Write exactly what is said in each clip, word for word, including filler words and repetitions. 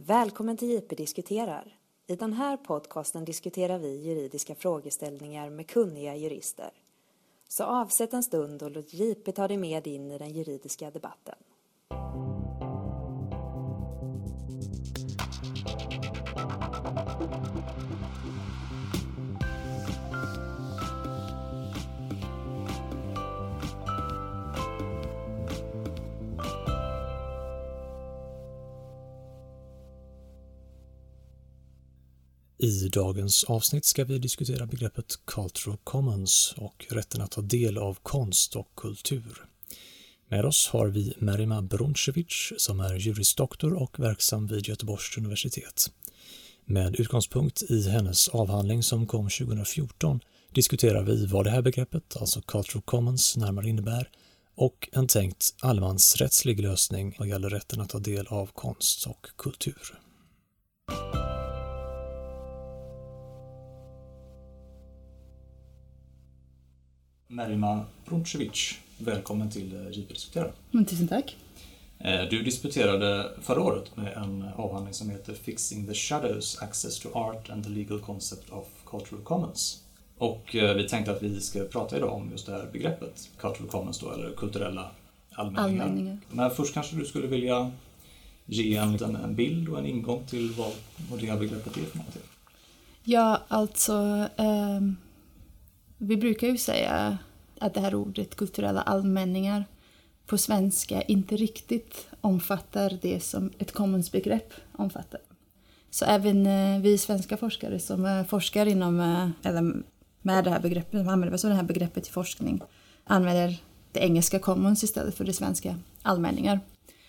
Välkommen till J P diskuterar. I den här podcasten diskuterar vi juridiska frågeställningar med kunniga jurister. Så avsätt en stund och låt J P ta dig med in i den juridiska debatten. I dagens avsnitt ska vi diskutera begreppet Cultural Commons och rätten att ta del av konst och kultur. Med oss har vi Merima Bruncevic som är juristdoktor och verksam vid Göteborgs universitet. Med utgångspunkt i hennes avhandling som kom tjugo fjorton diskuterar vi vad det här begreppet, alltså Cultural Commons, närmare innebär och en tänkt allemansrättslig lösning vad gäller rätten att ta del av konst och kultur. Merima Bruncevic, välkommen till J P diskuterar. Mm, tusen tack. Du disputerade förra året med en avhandling som heter Fixing the Shadows, Access to Art and the Legal Concept of Cultural Commons. Och vi tänkte att vi ska prata idag om just det här begreppet, Cultural Commons då, eller kulturella allmänningar. allmänningar. Men först kanske du skulle vilja ge en liten en bild och en ingång till vad, vad det här begreppet är för någonting. Ja, alltså eh, vi brukar ju säga att det här ordet kulturella allmänningar på svenska inte riktigt omfattar det som ett commons-begrepp omfattar. Så även eh, vi svenska forskare som eh, forskar inom, eh, eller med det här begreppet, som använder så det här begreppet i forskning, använder det engelska commons istället för det svenska allmänningar.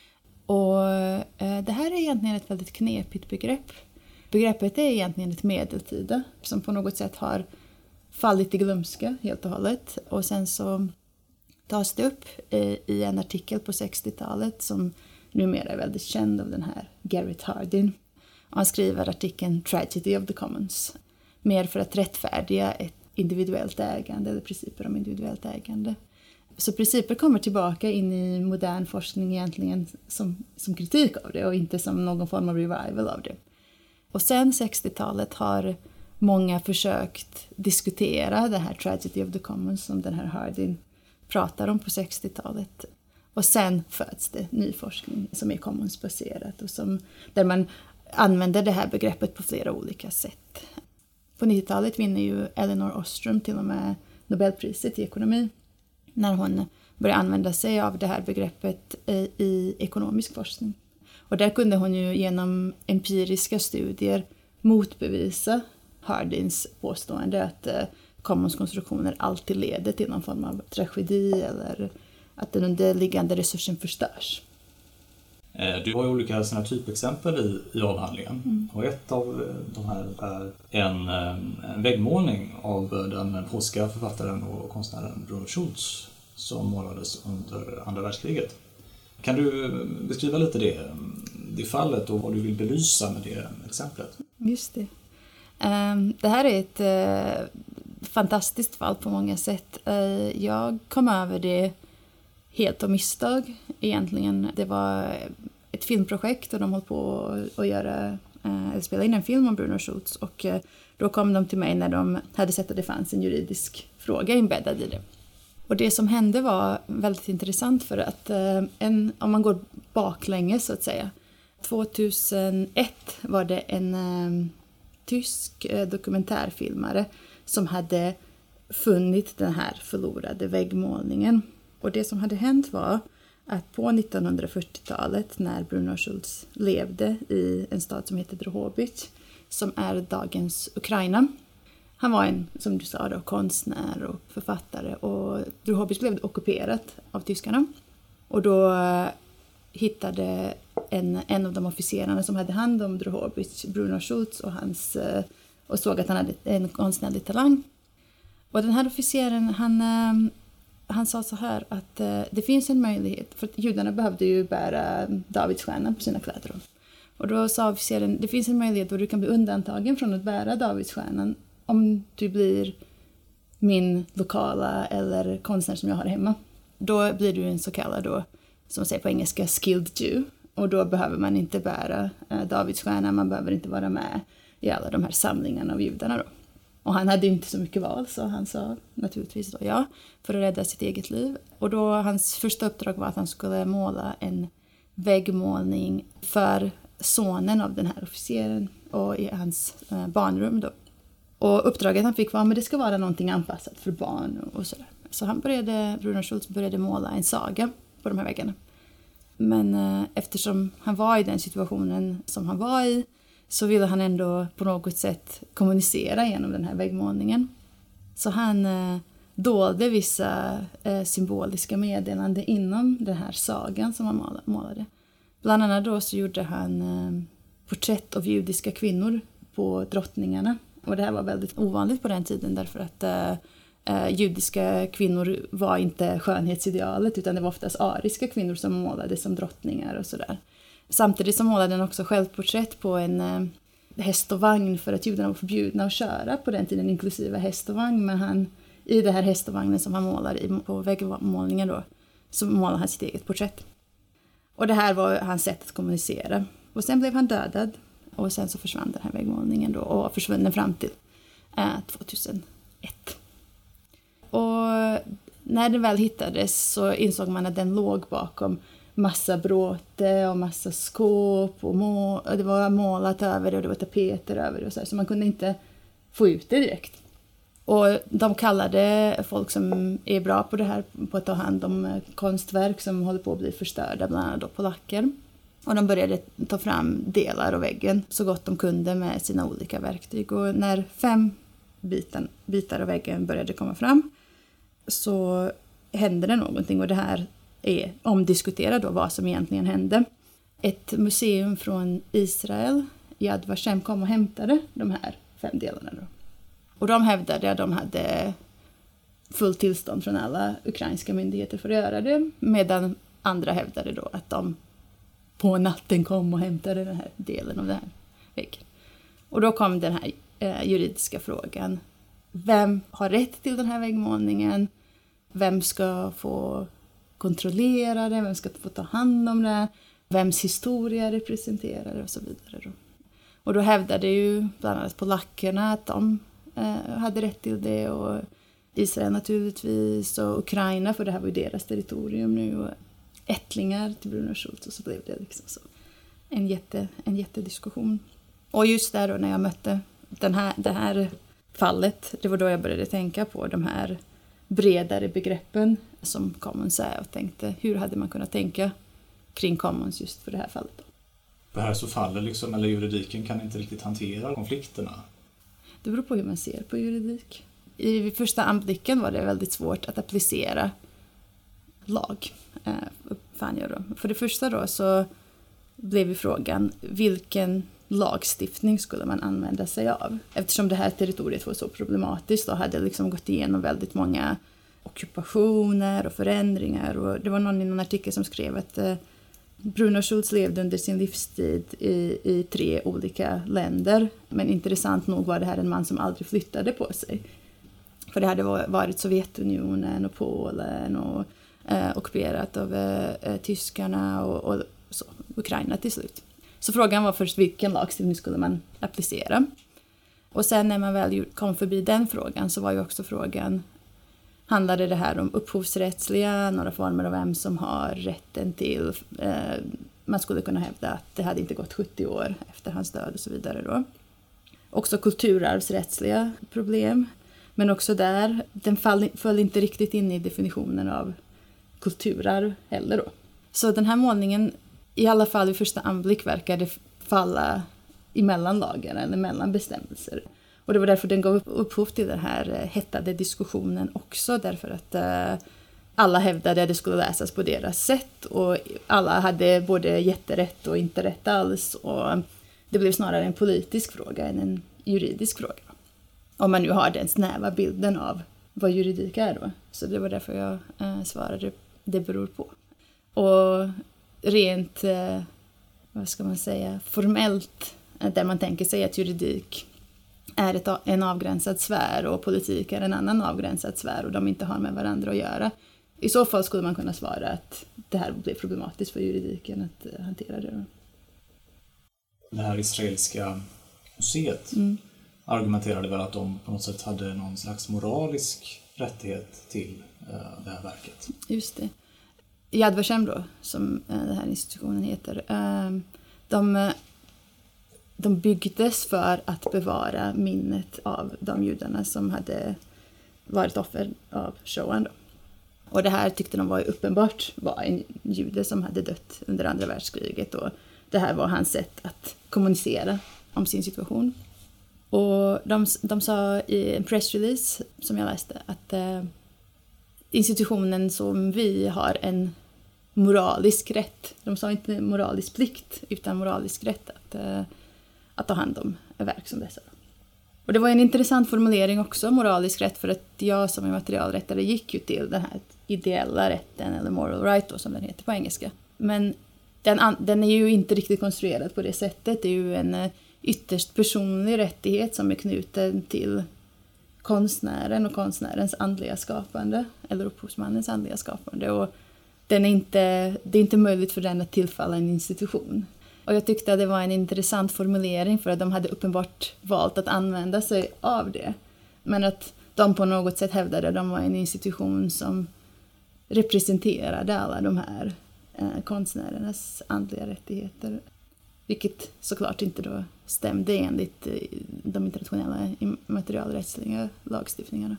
Och eh, det här är egentligen ett väldigt knepigt begrepp. Begreppet är egentligen ett medeltida som på något sätt har fallit i glömska helt och hållet. Och sen så tas det upp i en artikel på sextiotalet som numera är väldigt känd av den här Garrett Hardin. Han skriver artikeln Tragedy of the Commons. Mer för att rättfärdiga ett individuellt ägande eller principer om individuellt ägande. Så principer kommer tillbaka in i modern forskning egentligen som, som kritik av det och inte som någon form av revival av det. Och sen sextiotalet har många försökt diskutera det här Tragedy of the Commons som den här Hardin pratar om på sextiotalet. Och sen föds det ny forskning som är commonsbaserat och som, där man använder det här begreppet på flera olika sätt. På nittiotalet vinner ju Elinor Ostrom till och med Nobelpriset i ekonomi när hon börjar använda sig av det här begreppet i ekonomisk forskning. Och där kunde hon ju genom empiriska studier motbevisa Hardins påstående att eh, commonskonstruktioner alltid leder till någon form av tragedi eller att den underliggande resursen förstörs. Du har ju olika såna typexempel i, i avhandlingen. Mm. Och ett av de här är en, en väggmålning av den polska författaren och konstnären Bruno Schulz som målades under andra världskriget. Kan du beskriva lite det, det fallet och vad du vill belysa med det exemplet? Just det. Det här är ett uh, fantastiskt fall på många sätt. Uh, jag kom över det helt av misstag egentligen. Det var ett filmprojekt och de höll på att göra, uh, spela in en film om Bruno Schulz. Och uh, då kom de till mig när de hade sett att det fanns en juridisk fråga inbäddad i det. Och det som hände var väldigt intressant för att uh, en, om man går baklänges så att säga. tjugohundraett var det en... Uh, tysk dokumentärfilmare som hade funnit den här förlorade väggmålningen. Och det som hade hänt var att på nittonhundrafyrtiotalet när Bruno Schulz levde i en stad som heter Drohobych som är dagens Ukraina. Han var en, som du sa då, konstnär och författare och Drohobych blev ockuperat av tyskarna. Och då hittade en, en av de officerarna som hade hand om Drohobych, Bruno Schulz, och, hans, och såg att han hade en konstnärlig talang. Och den här officeren, han, han sa så här att det finns en möjlighet, för att judarna behövde ju bära Davidsstjärnan på sina kläder. Och då sa officeren, det finns en möjlighet då du kan bli undantagen från att bära Davidsstjärnan om du blir min lokala eller konstnär som jag har hemma. Då blir du en så kallad då, som man säger på engelska, skilled Jew. Och då behöver man inte bära eh, Davids stjärna, man behöver inte vara med i alla de här samlingarna av judarna då. Och han hade ju inte så mycket val, så han sa naturligtvis då ja, för att rädda sitt eget liv. Och då hans första uppdrag var att han skulle måla en väggmålning för sonen av den här officeren och i hans eh, barnrum då. Och uppdraget han fick var att det ska vara någonting anpassat för barn och sådär. Så han började, Bruno Schultz började måla en saga på de här väggarna. Men eh, eftersom han var i den situationen som han var i, så ville han ändå på något sätt kommunicera genom den här väggmålningen. Så han eh, dolde vissa eh, symboliska meddelanden inom den här sagan som han målade. Bland annat då så gjorde han eh, porträtt av judiska kvinnor på drottningarna. Och det här var väldigt ovanligt på den tiden därför att eh, eh, judiska kvinnor var inte skönhetsidealet, utan det var oftast ariska kvinnor som målade som drottningar och sådär. Samtidigt som målade han också självporträtt på en eh, häst och vagn, för att judarna var förbjudna att köra på den tiden, inklusive häst och vagn. Men han, i det här häst och vagnen som han målar i, på väggmålningen då, så målade han sitt eget porträtt. Och det här var hans sätt att kommunicera. Och sen blev han dödad. Och sen så försvann den här väggmålningen då, och försvann fram till eh, tvåtusenett. Och när den väl hittades så insåg man att den låg bakom massa bråte och massa skåp och, må- och det var målat över det och det var tapeter över det och så här, så man kunde inte få ut det direkt. Och de kallade folk som är bra på det här på att ta hand om konstverk som håller på att bli förstörda, bland annat då polacker. Och de började ta fram delar av väggen så gott de kunde med sina olika verktyg. Och när fem bitar, bitar av väggen började komma fram så hände det någonting. Och det här är omdiskuterat då vad som egentligen hände. Ett museum från Israel, Yad Vashem, kom och hämtade de här fem delarna då. Och de hävdade att de hade full tillstånd från alla ukrainska myndigheter för att göra det. Medan andra hävdade då att de på natten kom och hämtade den här delen av den här väggen. Och då kom den här eh, juridiska frågan. Vem har rätt till den här väggmålningen? Vem ska få kontrollera det? Vem ska få ta hand om det? Vems historia representerar det? Och så vidare då. Och då hävdade ju bland annat polackerna att de eh, hade rätt till det. Och Israel naturligtvis. Och Ukraina, för det här var ju deras territorium nu. Och ättlingar till Bruno Schultz, och så blev det liksom så en, jätte, en jättediskussion. Och just där då när jag mötte den här, det här fallet, det var då jag började tänka på de här bredare begreppen som Commons är, och tänkte hur hade man kunnat tänka kring Commons just för det här fallet. Det här så faller liksom, eller juridiken kan inte riktigt hantera konflikterna. Det beror på hur man ser på juridik. I första anblicken var det väldigt svårt att applicera lag. Fann jag då. För det första då så blev ju frågan vilken lagstiftning skulle man använda sig av. Eftersom det här territoriet var så problematiskt och hade liksom gått igenom väldigt många ockupationer och förändringar. Och det var någon i någon artikel som skrev att eh, Bruno Schultz levde under sin livstid i, i tre olika länder. Men intressant nog var det här en man som aldrig flyttade på sig. För det hade varit Sovjetunionen och Polen och eh, ockuperat av eh, tyskarna och, och så, Ukraina till slut. Så frågan var först vilken lagstiftning skulle man applicera. Och sen när man väl kom förbi den frågan så var ju också frågan, handlade det här om upphovsrättsliga, några former av vem som har rätten till, eh, man skulle kunna hävda att det hade inte gått sjuttio år efter hans död och så vidare då. Också kulturarvsrättsliga problem, men också där, den fall, föll inte riktigt in i definitionen av kulturarv heller då. Så den här målningen, i alla fall vid första anblick, verkade falla emellan lagar eller mellan bestämmelser. Och det var därför den gav upphov till den här hettade diskussionen också. Därför att eh, alla hävdade att det skulle läsas på deras sätt. Och alla hade både jätterätt och inte rätt alls. Och det blev snarare en politisk fråga än en juridisk fråga. Om man nu har den snäva bilden av vad juridik är då. Så det var därför jag eh, svarade det beror på. Och rent, eh, vad ska man säga, formellt, där man tänker sig att juridik är ett, en avgränsad sfär och politik är en annan avgränsad sfär och de inte har med varandra att göra. I så fall skulle man kunna svara att det här blir problematiskt för juridiken att hantera det. Det här israeliska museet mm. argumenterade väl att de på något sätt hade någon slags moralisk rättighet till uh, det här verket. Just det. Yad Vashem då, som uh, den här institutionen heter, uh, de, de byggdes för att bevara minnet av de judarna som hade varit offer av Shoah då. Och det här tyckte de var uppenbart var en jude som hade dött under andra världskriget, och det här var hans sätt att kommunicera om sin situation. Och de, de sa i en pressrelease som jag läste att eh, institutionen som vi har en moralisk rätt. De sa inte moralisk plikt utan moralisk rätt att, eh, att ta hand om verk som dessa. Och det var en intressant formulering också, moralisk rätt, för att jag som immaterialrättare gick ju till den här ideella rätten, eller moral right då, som den heter på engelska. Men den, den är ju inte riktigt konstruerad på det sättet. Det är ju en ytterst personlig rättighet som är knuten till konstnären och konstnärens andliga skapande, eller upphovsmannens andliga skapande. Och den är inte, det är inte möjligt för den att tillfalla en institution. Och jag tyckte att det var en intressant formulering, för att de hade uppenbart valt att använda sig av det. Men att de på något sätt hävdade att de var en institution som representerade alla de här eh, konstnärernas andliga rättigheter. Vilket såklart inte då stämde enligt eh, de internationella immaterialrättsliga lagstiftningarna.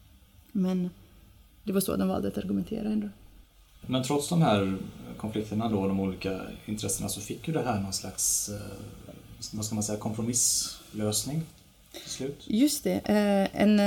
Men det var så de valde att argumentera ändå. Men trots de här konflikterna då, de olika intressena, så fick ju det här någon slags, vad ska man säga, kompromisslösning till slut. Just det, en,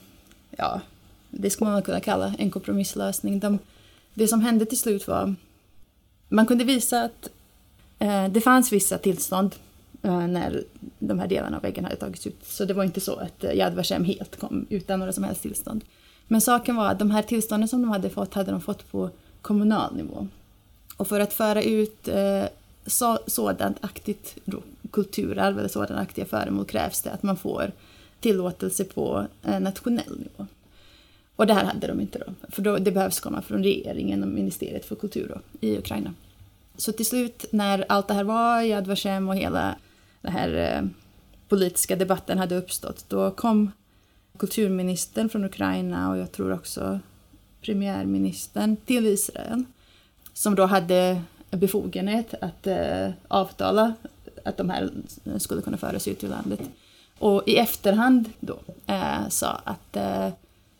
ja, det skulle man kunna kalla en kompromisslösning. De, det som hände till slut var, man kunde visa att det fanns vissa tillstånd när de här delarna av väggen hade tagits ut. Så det var inte så att Yad Vashem helt kom utan några som helst tillstånd. Men saken var att de här tillstånden som de hade fått hade de fått på kommunal nivå. Och för att föra ut eh, så, sådant aktigt då, kulturarv eller sådana aktiga föremål krävs det att man får tillåtelse på eh, nationell nivå. Och det här hade de inte då. För då, det behövs komma från regeringen och ministeriet för kultur då, i Ukraina. Så till slut när allt det här var, Yad Vashem och hela den här eh, politiska debatten hade uppstått, då kom kulturministern från Ukraina och jag tror också premiärministern till Israel, som då hade befogenhet att eh, avtala att de här skulle kunna föras ut ur landet. Och i efterhand då eh, sa att eh,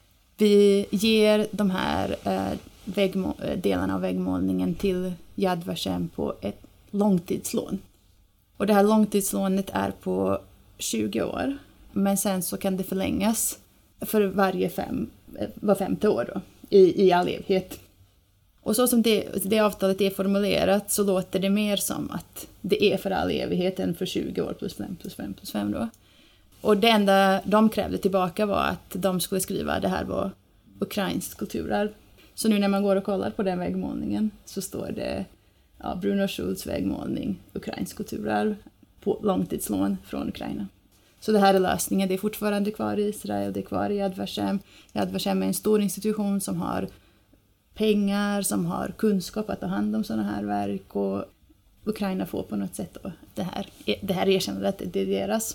vi ger de här eh, väggmo- delarna av väggmålningen till Yad Vashem på ett långtidslån. Och det här långtidslånet är på tjugo år. Men sen så kan det förlängas för varje fem, var femte år då, i, i all evighet. Och så som det, det avtalet är formulerat så låter det mer som att det är för all evighet än för tjugo år plus fem plus fem plus fem då. Och det enda de krävde tillbaka var att de skulle skriva att det här var ukrainskt kulturarv. Så nu när man går och kollar på den väggmålningen så står det ja, Bruno Schultz väggmålning, ukrainskt kulturarv på långtidslån från Ukraina. Så det här är lösningen. Det är fortfarande kvar i Israel, det är kvar i Yad Vashem. Yad Vashem är en stor institution som har pengar, som har kunskap att ta hand om sådana här verk. Och Ukraina får på något sätt då det här, det här erkännandet, det är deras.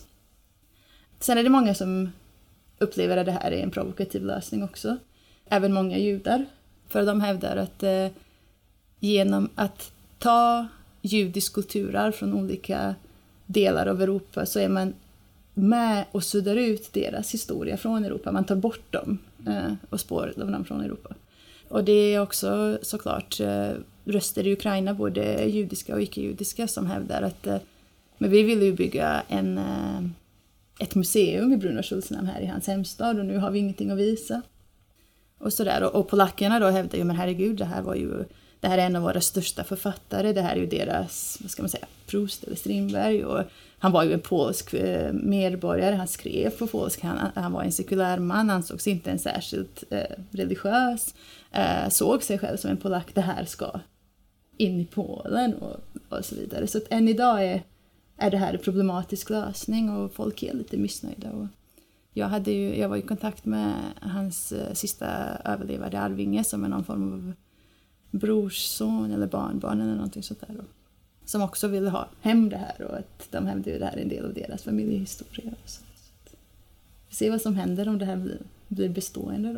Sen är det många som upplever att det här är en provokativ lösning också. Även många judar. För de hävdar att eh, genom att ta judisk kulturarv från olika delar av Europa så är man med och suddar ut deras historia från Europa. Man tar bort dem eh, och spår av dem från Europa. Och det är också såklart eh, röster i Ukraina, både judiska och icke-judiska, som hävdar att eh, men vi vill ju bygga en, eh, ett museum i Bruno Schultz namn här i hans hemstad och nu har vi ingenting att visa. Och, sådär. och, och polackerna då hävdar ju, men herregud, det här var ju det här är en av våra största författare, det här är ju deras, vad ska man säga, Proust eller Strindberg, och han var ju en polsk eh, medborgare, han skrev på polsk, han, han var en sekulär man, han sågs inte en särskilt eh, religiös, eh, såg sig själv som en polack, det här ska in i Polen och, och så vidare. Så att än idag är, är det här en problematisk lösning och folk är lite missnöjda. Och Jag, hade ju, jag var i kontakt med hans eh, sista överlevande arvinge som är någon form av brorsson eller barnbarn eller någonting sånt där. Då. Som också ville ha hem det här och att de hävdade ju det här är en del av deras familjehistoria. Och så. Så vi ser vad som händer om det här blir, blir bestående då.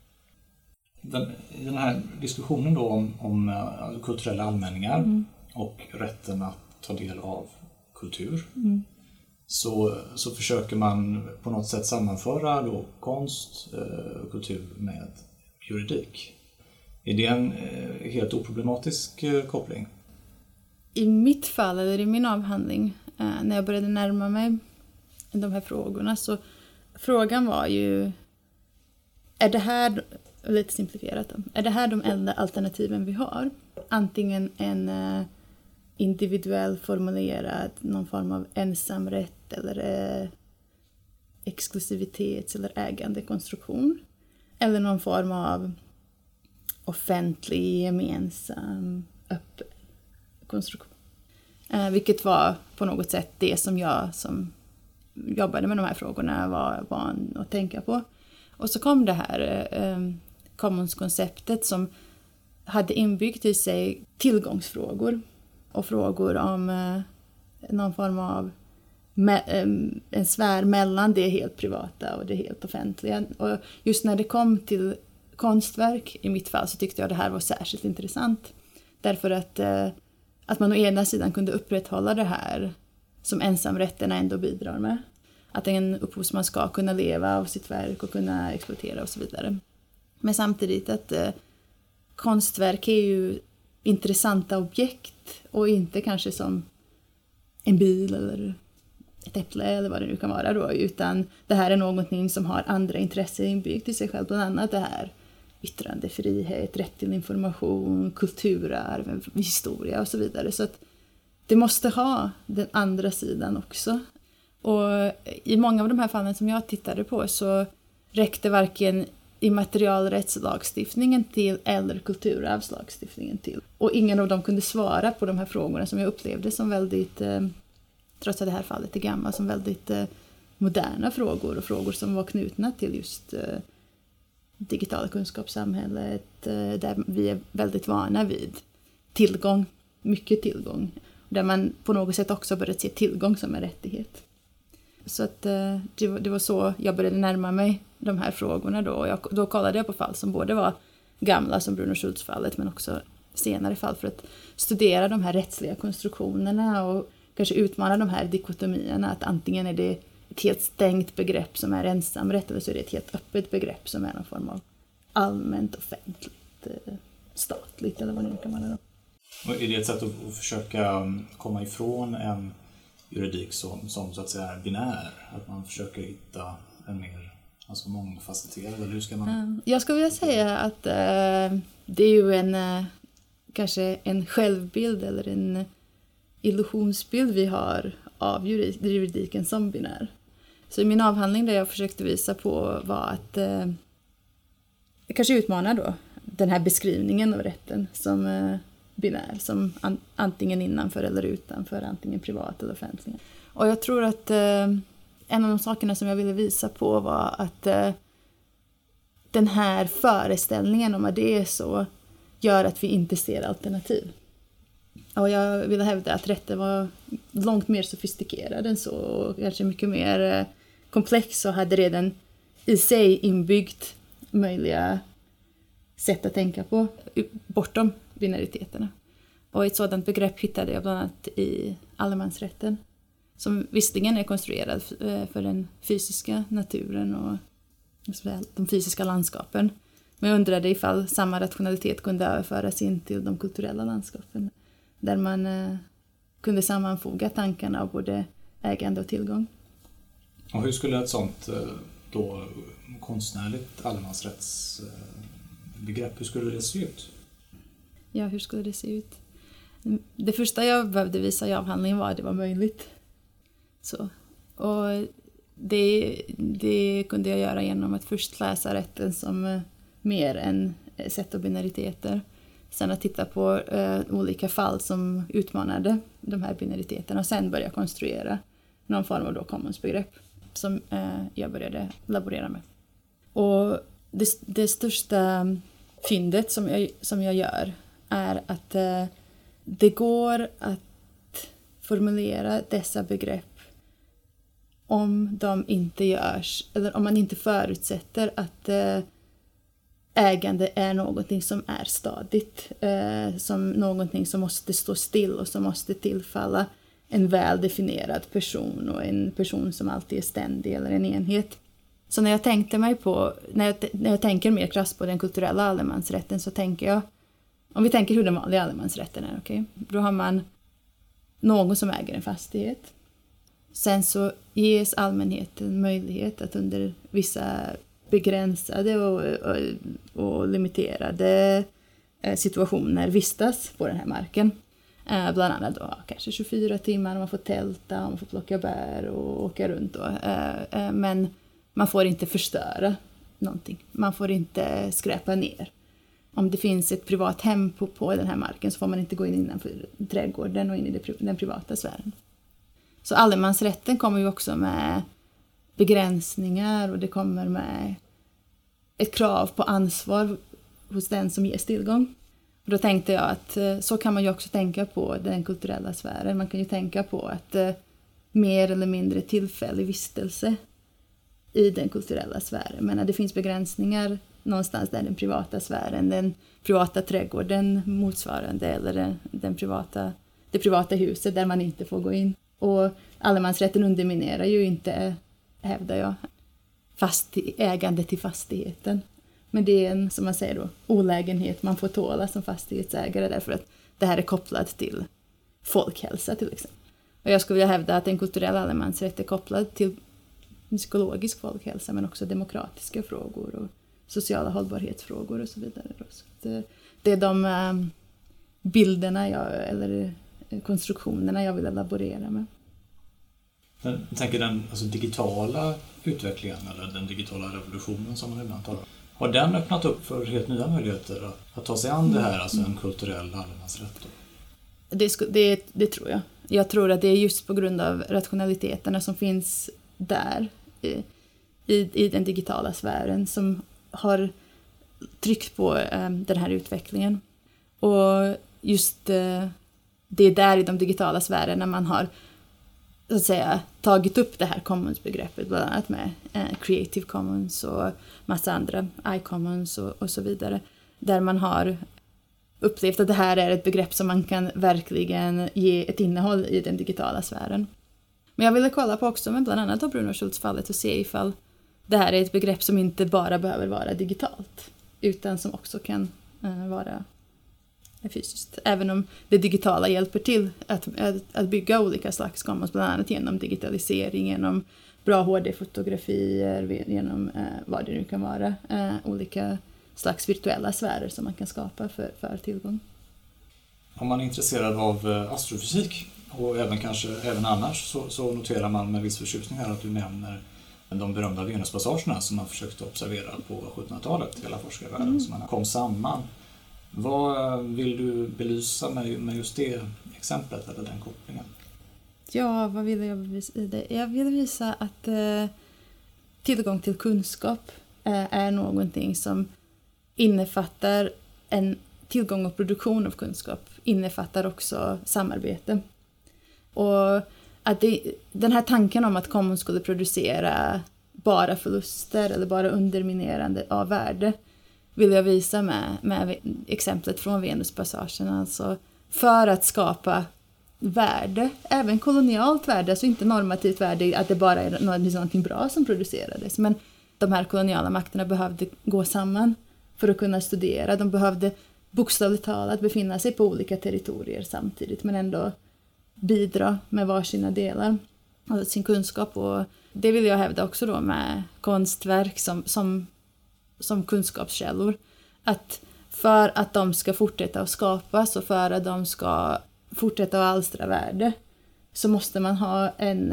Den, den här diskussionen då om, om kulturella allmänningar mm. och rätten att ta del av kultur mm. så, så försöker man på något sätt sammanföra då konst och kultur med juridik. Är det en eh, helt oproblematisk eh, koppling? I mitt fall, eller i min avhandling, eh, när jag började närma mig de här frågorna, så frågan var ju, är det här, lite simplifierat då, är det här de enda alternativen vi har? Antingen en eh, individuell formulerad, någon form av ensamrätt eller eh, exklusivitets- eller ägandekonstruktion, eller någon form av offentlig, gemensam, öppen konstruktion. Eh, vilket var på något sätt det som jag som jobbade med de här frågorna var van att tänka på. Och så kom det här eh, commons-konceptet som hade inbyggt i sig tillgångsfrågor och frågor om eh, någon form av me- eh, en sfär mellan det helt privata och det helt offentliga. Och just när det kom till konstverk i mitt fall så tyckte jag det här var särskilt intressant. Därför att, eh, att man å ena sidan kunde upprätthålla det här som ensamrätterna ändå bidrar med. Att en upphovsman ska kunna leva av sitt verk och kunna exploatera och så vidare. Men samtidigt att eh, konstverk är ju intressanta objekt och inte kanske som en bil eller ett äpple eller vad det nu kan vara då, utan det här är någonting som har andra intressen inbyggt i sig själv, bland annat det här yttrandefrihet, rätt till information, kulturarv, historia och så vidare. Så att det måste ha den andra sidan också. Och i många av de här fallen som jag tittade på så räckte varken immaterialrättslagstiftningen till eller kulturarvslagstiftningen till. Och ingen av dem kunde svara på de här frågorna som jag upplevde som väldigt, eh, trots att det här fallet är gammalt, som väldigt eh, moderna frågor och frågor som var knutna till just eh, digitala kunskapssamhället, eh, där vi är väldigt vana vid tillgång, mycket tillgång. Där man på något sätt också börjat se tillgång som en rättighet. Så att eh, det, var, det var så jag började närma mig de här frågorna då. Jag, då kollade jag på fall som både var gamla som Bruno Schultz-fallet men också senare fall för att studera de här rättsliga konstruktionerna och kanske utmana de här dikotomierna. Att antingen är det ett helt stängt begrepp som är ensamrätt eller så är det ett helt öppet begrepp som är någon form av allmänt, offentligt, eh, statligt eller vad det nu kan vara då. Och är det ett sätt att, att försöka komma ifrån en juridik som, som så att säga är binär? Att man försöker hitta en mer alltså mångfacetterad, eller hur ska man... Jag skulle vilja säga att äh, det är ju en äh, kanske en självbild eller en illusionsbild vi har av juridiken som binär. Så i min avhandling där jag försökte visa på var att äh, jag kanske utmanar då den här beskrivningen av rätten som äh, binär, som an, antingen innanför eller utanför, antingen privat eller offentlig. Och jag tror att eh, en av de sakerna som jag ville visa på var att eh, den här föreställningen om att det är så gör att vi inte ser alternativ. Och jag ville hävda att rätten var långt mer sofistikerad än så och kanske mycket mer eh, komplex och hade redan i sig inbyggt möjliga sätt att tänka på bortom binariteterna. Och ett sådant begrepp hittade jag bland annat i allemansrätten som visserligen är konstruerad för den fysiska naturen och de fysiska landskapen. Men jag undrade ifall samma rationalitet kunde överföras in till de kulturella landskapen där man kunde sammanfoga tankarna av både ägande och tillgång. Och hur skulle ett sånt då konstnärligt allemansrättsbegrepp, hur skulle det se ut? Ja, hur skulle det se ut? Det första jag behövde visa i avhandlingen var att det var möjligt. Så. Och det, det kunde jag göra genom att först läsa rätten som mer än sätt och binariteter. Sen att titta på eh, olika fall som utmanade de här binariteterna och sen börja konstruera någon form av då commonsbegrepp. som eh, jag började laborera med. Och det, det största fyndet som jag, som jag gör är att eh, det går att formulera dessa begrepp om de inte görs, eller om man inte förutsätter att eh, ägande är någonting som är stadigt, eh, som någonting som måste stå still och som måste tillfalla en väldefinierad person och en person som alltid är ständig eller en enhet. Så när jag tänkte mig på, när jag, när jag tänker mer krasst på den kulturella allemansrätten, så tänker jag, om vi tänker hur den vanliga allemansrätten är, okej? Okay? Då har man någon som äger en fastighet. Sen så ges allmänheten möjlighet att under vissa begränsade och, och, och limiterade situationer vistas på den här marken. Eh, bland annat då kanske tjugofyra timmar, man får tälta, man får plocka bär och åka runt då. Eh, eh, men man får inte förstöra någonting. Man får inte skräpa ner. Om det finns ett privat hem på, på den här marken så får man inte gå in innanför trädgården och in i det, den privata sfären. Så allemansrätten kommer ju också med begränsningar, och det kommer med ett krav på ansvar hos den som ges tillgång. Och då tänkte jag att så kan man ju också tänka på den kulturella sfären. Man kan ju tänka på att eh, mer eller mindre tillfällig vistelse i den kulturella sfären. Men det finns begränsningar någonstans där den privata sfären, den privata trädgården motsvarande, eller den, den privata, det privata huset där man inte får gå in. Och allemansrätten underminerar ju inte, hävdar jag, fast ägande till fastigheten. Men det är en, som man säger då, olägenhet man får tåla som fastighetsägare, därför att det här är kopplat till folkhälsa till exempel. Och jag skulle vilja hävda att en kulturell allemansrätt är kopplad till psykologisk folkhälsa, men också demokratiska frågor och sociala hållbarhetsfrågor och så vidare. Så det, det är de bilderna jag, eller konstruktionerna jag vill laborera med. Jag tänker den alltså digitala utvecklingen, eller den digitala revolutionen som man ibland talar om. Har den öppnat upp för helt nya möjligheter att, att ta sig an det här, alltså en kulturell allemansrätt? Det, det, det tror jag. Jag tror att det är just på grund av rationaliteterna som finns där i, i, i den digitala sfären som har tryckt på um, den här utvecklingen. Och just uh, det är där i de digitala sfärerna man har, så att säga, tagit upp det här commons-begreppet, bland annat med eh, Creative Commons och massa andra, iCommons och, och så vidare, där man har upplevt att det här är ett begrepp som man kan verkligen ge ett innehåll i den digitala sfären. Men jag ville kolla på också med bland annat Bruno Schultz-fallet och se ifall det här är ett begrepp som inte bara behöver vara digitalt, utan som också kan eh, vara fysiskt. Även om det digitala hjälper till att, att, att bygga olika slags commons, bland annat genom digitalisering, genom bra H D-fotografier, genom eh, vad det nu kan vara, eh, olika slags virtuella sfärer som man kan skapa för, för tillgång. Om man är intresserad av astrofysik och även kanske även annars, så, så noterar man med viss förtjusning här att du nämner de berömda Venuspassagerna som man försökte observera på sjuttonhundratalet, hela forskarvärlden, mm. som man kom samman. Vad vill du belysa med, med just det exemplet eller den kopplingen? Ja, vad vill jag belysa i det? Jag vill visa att eh, tillgång till kunskap eh, är någonting som innefattar en tillgång och produktion av kunskap, innefattar också samarbete. Och att det, den här tanken om att Commons skulle producera bara förluster eller bara underminerande av värde vill jag visa med, med exemplet från Venuspassagen. Alltså för att skapa värde, även kolonialt värde, alltså inte normativt värde, att det bara är någonting bra som producerades. Men de här koloniala makterna behövde gå samman för att kunna studera. De behövde bokstavligt talat befinna sig på olika territorier samtidigt, men ändå bidra med varsina delar av sin kunskap. Och det vill jag hävda också då med konstverk som, som, som kunskapskällor. Att för att de ska fortsätta att skapas och för att de ska fortsätta att alstra värde, så måste man ha en,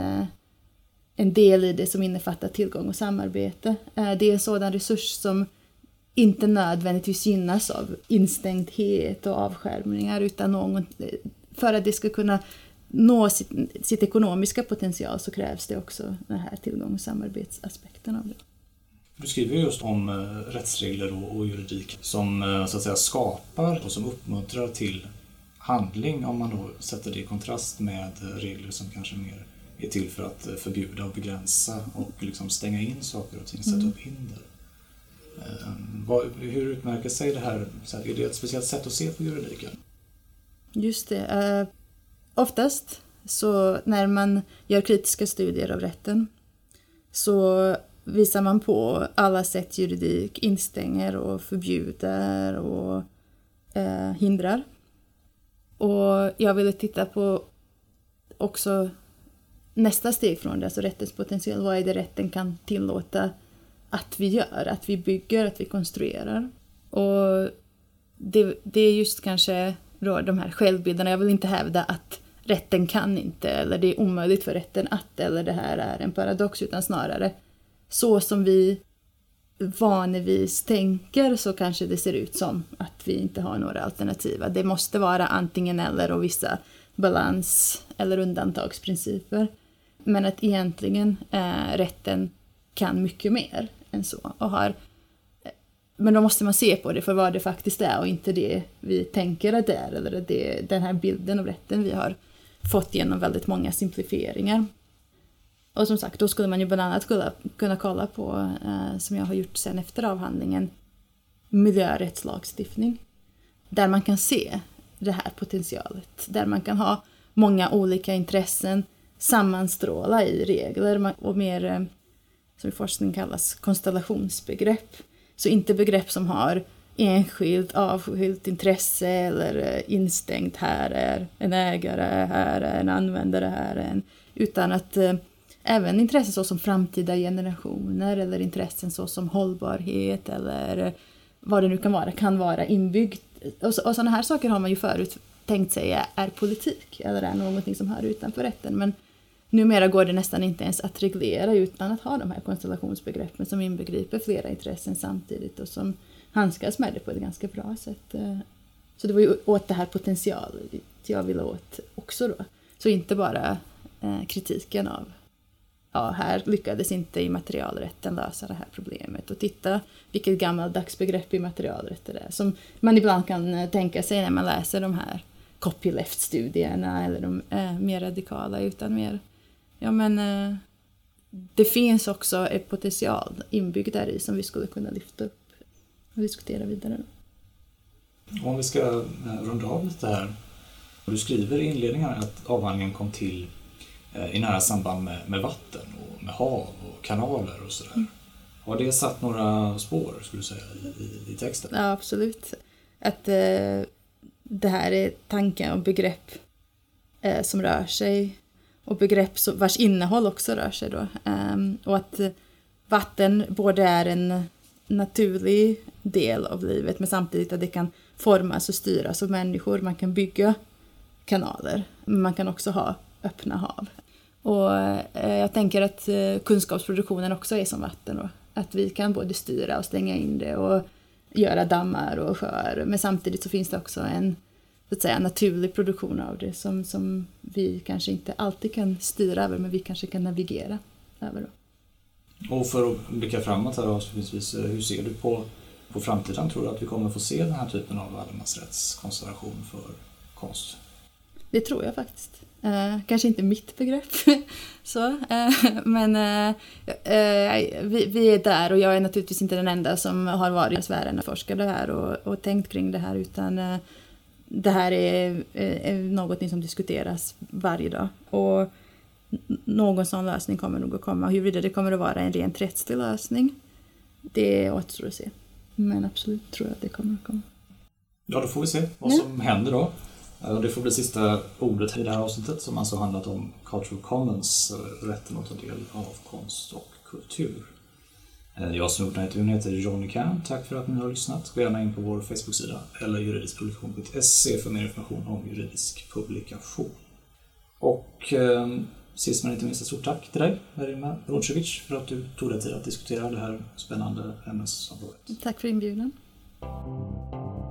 en del i det som innefattar tillgång och samarbete. Det är en sådan resurs som inte nödvändigtvis gynnas av instängdhet och avskärmningar, utan någon, för att det ska kunna nå sitt, sitt ekonomiska potential så krävs det också den här tillgång- och samarbetsaspekten av det. Du skriver just om eh, rättsregler och, och juridik som eh, så att säga skapar och som uppmuntrar till handling, om man då sätter det i kontrast med regler som kanske mer är till för att förbjuda och begränsa och liksom stänga in saker och ting, sätta upp hinder. Eh, vad, hur utmärker sig det här? Är det ett speciellt sätt att se på juridiken? Just det. Uh, oftast så när man gör kritiska studier av rätten så visar man på alla sätt juridik instänger och förbjuder och uh, hindrar. Och jag ville titta på också nästa steg från det, alltså rättens potential. Vad är det rätten kan tillåta att vi gör, att vi bygger, att vi konstruerar. Och det, det är just kanske då de här självbilderna. Jag vill inte hävda att rätten kan inte, eller det är omöjligt för rätten att, eller det här är en paradox, utan snarare så som vi vanligtvis tänker så kanske det ser ut som att vi inte har några alternativa. Det måste vara antingen eller och vissa balans- eller undantagsprinciper. Men att egentligen eh, rätten kan mycket mer än så. Och har, men då måste man se på det för vad det faktiskt är och inte det vi tänker att det är. Eller det, den här bilden av rätten vi har fått genom väldigt många simplifieringar. Och som sagt, då skulle man ju bland annat kunna, kunna kolla på, eh, som jag har gjort sen efter avhandlingen, miljörättslagstiftning. Där man kan se det här potentialet. Där man kan ha många olika intressen sammanstråla i regler och mer, eh, som i forskning kallas, konstellationsbegrepp. Så inte begrepp som har enskilt, avskilt intresse eller instängt, här är en ägare, här är en användare, här är en, utan att eh, även intressen så som framtida generationer eller intressen så som hållbarhet eller vad det nu kan vara, kan vara inbyggt. Och, så, och sådana här saker har man ju förut tänkt sig är, är politik eller är någonting som hör utanför rätten. Men numera går det nästan inte ens att reglera utan att ha de här konstellationsbegreppen som inbegriper flera intressen samtidigt och som handskas med det på ett ganska bra sätt. Så det var ju åt det här potentialet jag ville åt också då. Så inte bara eh, kritiken av ja, här lyckades inte immaterialrätten lösa det här problemet. Och titta vilket gammaldags begrepp immaterialrätt det är. Som man ibland kan tänka sig när man läser de här copyleft-studierna eller de eh, mer radikala, utan mer, ja men eh, det finns också ett potential inbyggd där i som vi skulle kunna lyfta upp och diskutera vidare. Om vi ska runda av lite här. Du skriver i inledningen att avhandlingen kom till i nära samband med, med vatten och med hav och kanaler och sådär. Mm. Har det satt några spår, skulle du säga, i, i, i texten? Ja, absolut. Att eh, det här är tankar och begrepp eh, som rör sig och begrepp som, vars innehåll också rör sig då. Um, och att vatten både är en naturlig del av livet men samtidigt att det kan formas och styras av människor. Man kan bygga kanaler, men man kan också ha öppna hav. Och eh, jag tänker att eh, kunskapsproduktionen också är som vatten då. Att vi kan både styra och stänga in det och göra dammar och sjöar. Men samtidigt så finns det också en så att säga, naturlig produktion av det som, som vi kanske inte alltid kan styra över, men vi kanske kan navigera över då. Och för att blicka framåt här avslutningsvis, hur ser du på, på framtiden? Tror du att vi kommer få se den här typen av allemansrättskonstellation för konst? Det tror jag faktiskt. Eh, kanske inte mitt begrepp, så, eh, men eh, eh, vi, vi är där och jag är naturligtvis inte den enda som har varit i sfären och forskat det här och, och tänkt kring det här, utan eh, det här är, är något som diskuteras varje dag och någon sån lösning kommer nog att komma. Huruvida det kommer att vara en rent rättslig lösning, det återstår att se. Men absolut tror jag att det kommer att komma. Ja, då får vi se vad ja. som händer då. Det får bli sista ordet i det här avsnittet som alltså handlat om Cultural Commons, rätten att ta del av konst och kultur. Jag som gjort den heter Johnny Kahn. Tack för att ni har lyssnat. Gå gärna in på vår Facebook-sida eller juridiskpublikation punkt se för mer information om juridisk publikation. Och eh, sist men inte minst ett stort tack till dig, Merima Bruncevic, för att du tog dig tid att diskutera det här spännande ämnesområdet. Tack för inbjudan.